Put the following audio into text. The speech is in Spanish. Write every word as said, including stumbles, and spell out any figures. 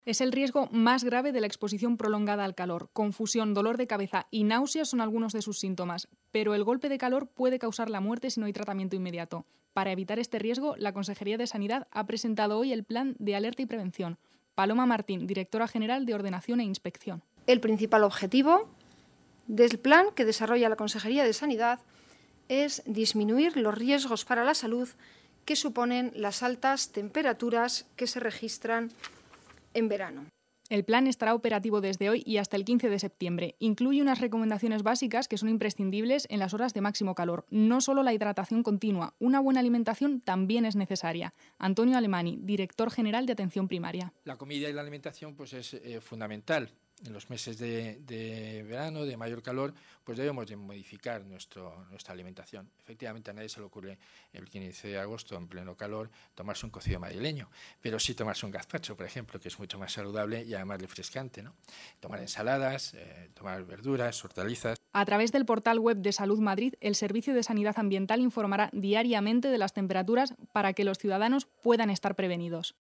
Es el riesgo más grave de la exposición prolongada al calor. Confusión, dolor de cabeza y náuseas son algunos de sus síntomas, pero el golpe de calor puede causar la muerte si no hay tratamiento inmediato. Para evitar este riesgo, la Consejería de Sanidad ha presentado hoy el Plan de Alerta y Prevención. Paloma Martín, directora general de Ordenación e Inspección. El principal objetivo del plan que desarrolla la Consejería de Sanidad es disminuir los riesgos para la salud que suponen las altas temperaturas que se registran en verano. El plan estará operativo desde hoy y hasta el quince de septiembre. Incluye unas recomendaciones básicas que son imprescindibles en las horas de máximo calor. No solo la hidratación continua, una buena alimentación también es necesaria. Antonio Alemani, director general de Atención Primaria. La comida y la alimentación pues es eh, fundamental. En los meses de, de verano, de mayor calor, pues debemos de modificar nuestro, nuestra alimentación. Efectivamente, a nadie se le ocurre el quince de agosto, en pleno calor, tomarse un cocido madrileño, pero sí tomarse un gazpacho, por ejemplo, que es mucho más saludable y además refrescante, ¿no? Tomar ensaladas, eh, tomar verduras, hortalizas. A través del portal web de Salud Madrid, el Servicio de Sanidad Ambiental informará diariamente de las temperaturas para que los ciudadanos puedan estar prevenidos.